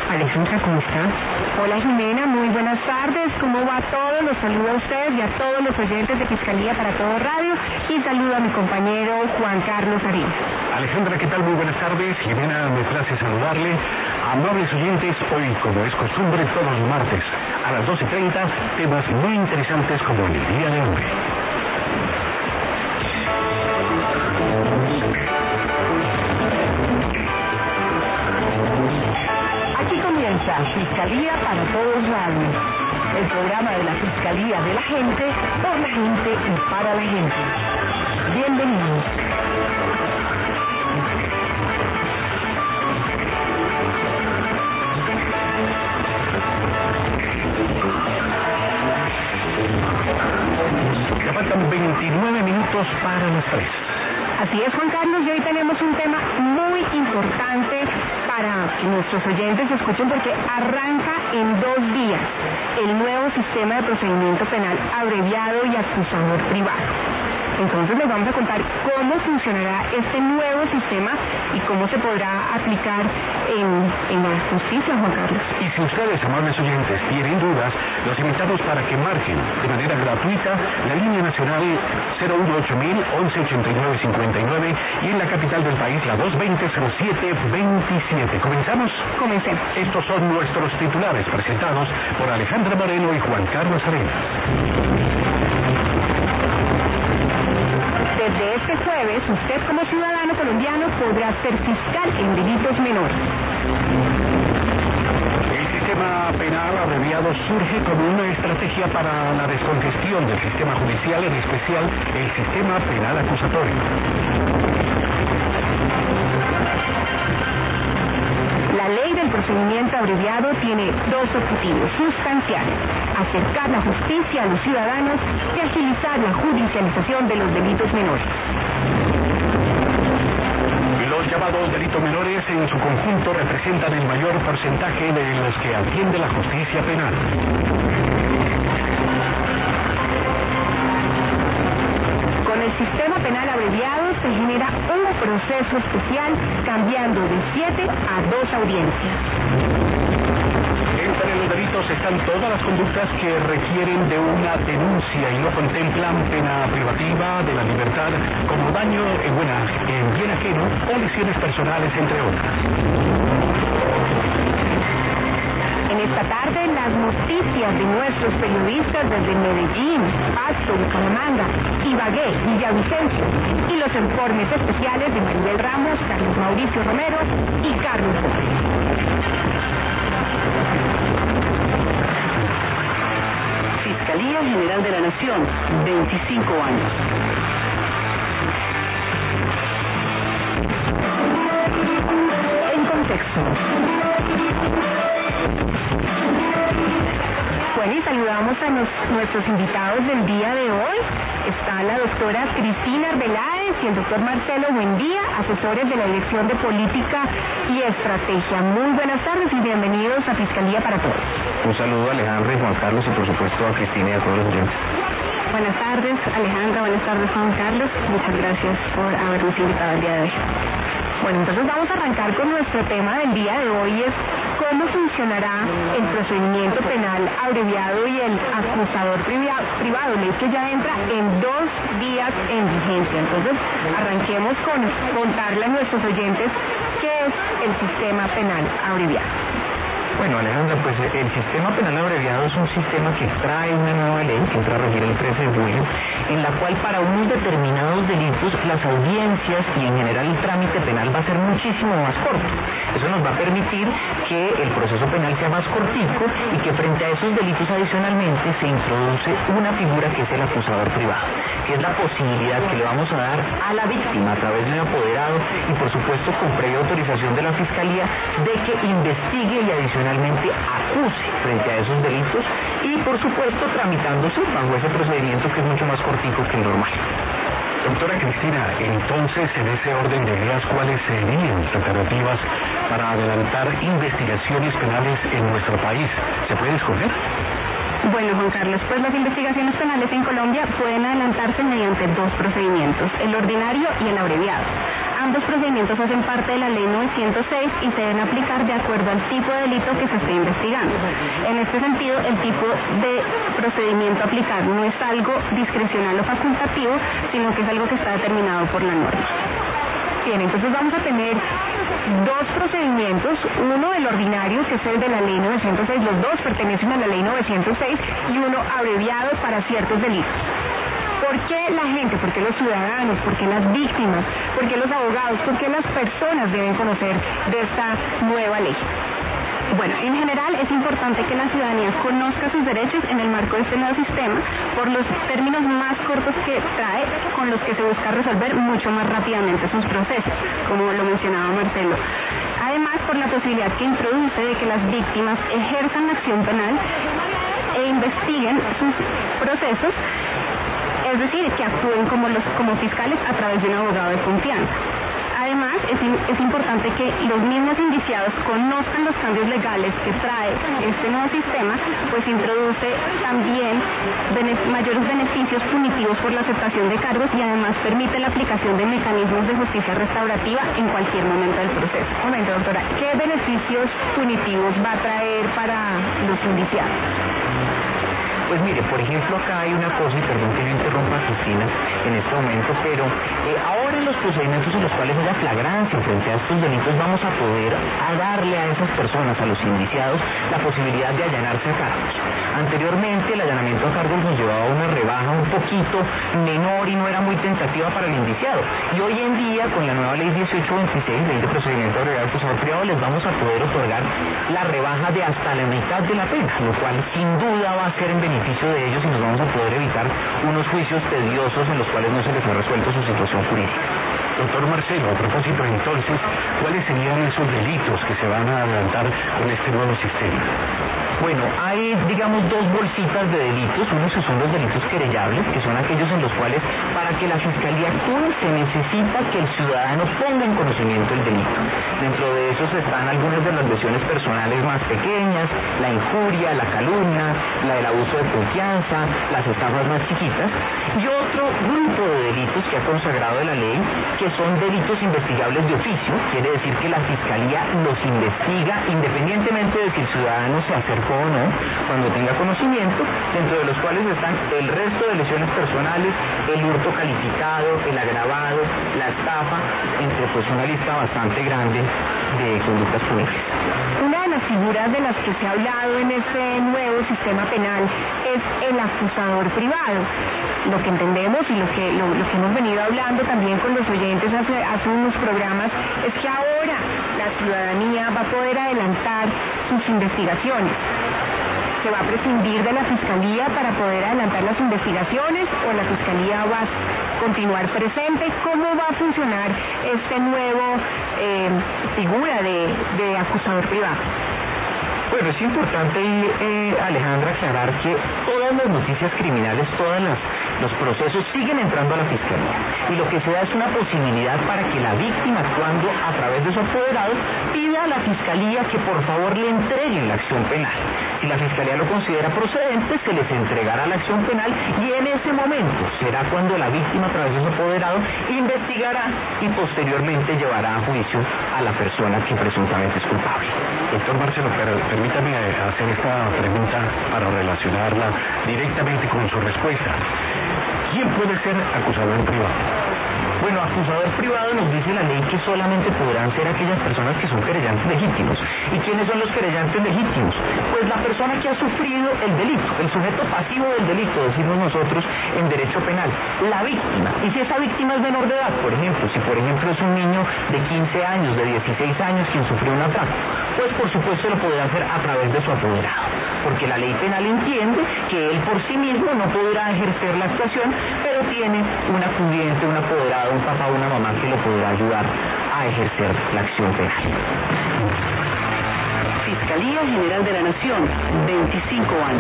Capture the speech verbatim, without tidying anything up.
Alejandra, ¿cómo está? Hola Jimena, muy buenas tardes. ¿Cómo va todo? Los saludo a ustedes y a todos los oyentes de Fiscalía para Todo Radio y saludo a mi compañero Juan Carlos Arenas. Alejandra, ¿qué tal? Muy buenas tardes. Jimena, me place saludarle. Amables oyentes, hoy, como es costumbre, todos los martes a las doce treinta, temas muy interesantes como en el día de hoy. Fiscalía para Todos Radio, el programa de la Fiscalía de la gente, por la gente y para la gente. Bienvenidos. Ya faltan veintinueve minutos para las tres. Así es, Juan Carlos, y hoy tenemos un tema muy importante para que nuestros oyentes escuchen porque arranca en dos días el nuevo sistema de procedimiento penal abreviado y acusador privado. Entonces les vamos a contar cómo funcionará este nuevo sistema y cómo se podrá aplicar en, en la justicia, Juan Carlos. Y si ustedes, amables oyentes, tienen dudas, los invitamos para que marquen de manera gratuita la línea nacional cero uno ocho mil once ochenta y nueve cincuenta y nueve y en la capital del país la dos veinte cero siete veintisiete. ¿Comenzamos? Comencemos. Estos son nuestros titulares presentados por Alejandra Moreno y Juan Carlos Arenas. Desde este jueves, usted como ciudadano colombiano podrá ser fiscal en delitos menores. El sistema penal abreviado surge como una estrategia para la descongestión del sistema judicial, en especial el sistema penal acusatorio. La ley del procedimiento abreviado tiene dos objetivos sustanciales: acercar la justicia a los ciudadanos y agilizar la judicialización de los delitos menores. Los llamados delitos menores en su conjunto representan el mayor porcentaje de los que atiende la justicia penal. Con el sistema penal abreviado se genera un proceso especial cambiando de siete a dos audiencias. Entre los delitos están todas las conductas que requieren de una denuncia y no contemplan pena privativa de la libertad como daño en, buena, en bien ajeno o lesiones personales, entre otras. En esta tarde, las noticias de nuestros periodistas desde Medellín, Pasto, Bucaramanga, Ibagué, Villavicencio y los informes especiales de Maribel Ramos, Carlos Mauricio Romero y Carlos Gómez. Fiscalía General de la Nación, veinticinco años. En contexto. Bueno, y saludamos a nos, nuestros invitados del día de hoy. Está la doctora Cristina Arbeláez y el doctor Marcelo Buendía, asesores de la Dirección de Política y Estrategia. Muy buenas tardes y bienvenidos a Fiscalía para Todos. Un saludo a Alejandra y Juan Carlos y por supuesto a Cristina y a todos los oyentes. Buenas tardes, Alejandra. Buenas tardes, Juan Carlos. Muchas gracias por habernos invitado el día de hoy. Bueno, entonces vamos a arrancar con nuestro tema del día de hoy, es cómo funcionará el procedimiento penal abreviado y el acusador privado, ley que ya entra en dos días en vigencia. Entonces, arranquemos con contarle a nuestros oyentes qué es el sistema penal abreviado. Bueno, Alejandra, pues el sistema penal abreviado es un sistema que trae una nueva ley que entra a regir el trece de julio, en la cual para unos determinados delitos las audiencias y en general el trámite penal va a ser muchísimo más corto. Eso nos va a permitir que el proceso penal sea más cortico y que frente a esos delitos adicionalmente se introduce una figura que es el acusador privado, que es la posibilidad que le vamos a dar a la víctima a través de un apoderado y por supuesto con previa autorización de la Fiscalía de que investigue y adicionalmente acuse frente a esos delitos y por supuesto tramitándose bajo ese procedimiento que es mucho más cortico que el normal. Doctora Cristina, entonces en ese orden de ideas, ¿cuáles serían las alternativas para adelantar investigaciones penales en nuestro país? ¿Se puede escoger? Bueno, Juan Carlos, pues las investigaciones penales en Colombia pueden adelantarse mediante dos procedimientos, el ordinario y el abreviado. ambos procedimientos hacen parte de la ley novecientos seis y se deben aplicar de acuerdo al tipo de delito que se esté investigando. En este sentido, el tipo de procedimiento a aplicar no es algo discrecional o facultativo, sino que es algo que está determinado por la norma. Bien, entonces vamos a tener dos procedimientos, uno el ordinario, que es el de la ley novecientos seis, los dos pertenecen a la ley novecientos seis, y uno abreviado para ciertos delitos. ¿Por qué la gente, por qué los ciudadanos, por qué las víctimas, por qué los abogados, por qué las personas deben conocer de esta nueva ley? Bueno, en general es importante que la ciudadanía conozca sus derechos en el marco de este nuevo sistema por los términos más cortos que trae, con los que se busca resolver mucho más rápidamente sus procesos, como lo mencionaba Marcelo. Además, por la posibilidad que introduce de que las víctimas ejerzan la acción penal e investiguen sus procesos, es decir, que actúen como, los, como fiscales a través de un abogado de confianza. Además, es, es importante que los mismos indiciados conozcan los cambios legales que trae este nuevo sistema, pues introduce también bene, mayores beneficios punitivos por la aceptación de cargos y además permite la aplicación de mecanismos de justicia restaurativa en cualquier momento del proceso. Un momento, doctora, ¿qué beneficios punitivos va a traer para los indiciados? Pues mire, por ejemplo, acá hay una cosa, y perdón que yo interrumpa a Cristina en este momento, pero eh, ahora en los procedimientos en los cuales haya flagrancia frente a estos delitos vamos a poder a darle a esas personas, a los indiciados, la posibilidad de allanarse a cargos. Anteriormente el allanamiento a cargos nos llevaba a una rebaja un poquito menor y no era muy tentativa para el indiciado. Y hoy en día, con la nueva ley dieciocho veintiséis, ley de procedimiento abreviado del acusador privado, les vamos a poder otorgar la rebaja de hasta la mitad de la pena, lo cual sin duda va a ser en beneficio de ellos y nos vamos a poder evitar unos juicios tediosos en los cuales no se les ha resuelto su situación jurídica. Doctor Marcelo, a propósito entonces, ¿cuáles serían esos delitos que se van a adelantar con este nuevo sistema? Bueno, hay, digamos, dos bolsitas de delitos. Unos que son los delitos querellables, que son aquellos en los cuales, para que la Fiscalía actúe, se necesita que el ciudadano ponga en conocimiento el delito. Dentro de esos están algunas de las lesiones personales más pequeñas, la injuria, la calumnia, la del abuso de confianza, las estafas más chiquitas, y otro grupo de delitos que ha consagrado la ley, que son delitos investigables de oficio. Quiere decir que la Fiscalía los investiga independientemente de si el ciudadano se acercó o no, cuando tenga conocimiento, dentro de los cuales están el resto de lesiones personales, el hurto calificado, el agravado, la estafa, entre pues una lista bastante grande de conductas punibles. Una de las figuras de las que se ha hablado en este nuevo sistema penal es el acusador privado. Lo que entendemos y lo que, lo, lo que hemos venido hablando también con los oyentes hace, hace unos programas es que ahora la ciudadanía va a poder adelantar sus investigaciones. ¿Se va a prescindir de la Fiscalía para poder adelantar las investigaciones o la Fiscalía va a continuar presente? ¿Cómo va a funcionar este nuevo eh, figura de, de acusador privado? Bueno, es importante, eh, Alejandra, aclarar que todas las noticias criminales, todos los procesos siguen entrando a la Fiscalía. Y lo que se da es una posibilidad para que la víctima, actuando a través de su apoderado, pida a la Fiscalía que por favor le entreguen la acción penal. Si la Fiscalía lo considera procedente, se les entregará la acción penal y en ese momento será cuando la víctima, a través de su apoderado, investigará y posteriormente llevará a juicio a la persona que presuntamente es culpable. Doctor Marcelo, pero permítame hacer esta pregunta para relacionarla directamente con su respuesta. ¿Quién puede ser acusador privado? Bueno, acusador privado nos dice la ley que solamente podrán ser aquellas personas que son querellantes legítimos. ¿Y quiénes son los querellantes legítimos? Pues la persona que ha sufrido el delito, el sujeto pasivo del delito, decimos nosotros en derecho penal, la víctima. Y si esa víctima es menor de edad, por ejemplo, si por ejemplo es un niño de quince años, de dieciséis años quien sufrió un atraco, pues por supuesto lo podrá hacer a través de su apoderado, porque la ley penal entiende que él por sí mismo no podrá ejercer la actuación, pero tiene un acudiente, un apoderado, un papá o una mamá que lo podrá ayudar a ejercer la acción penal. Fiscalía General de la Nación, veinticinco años.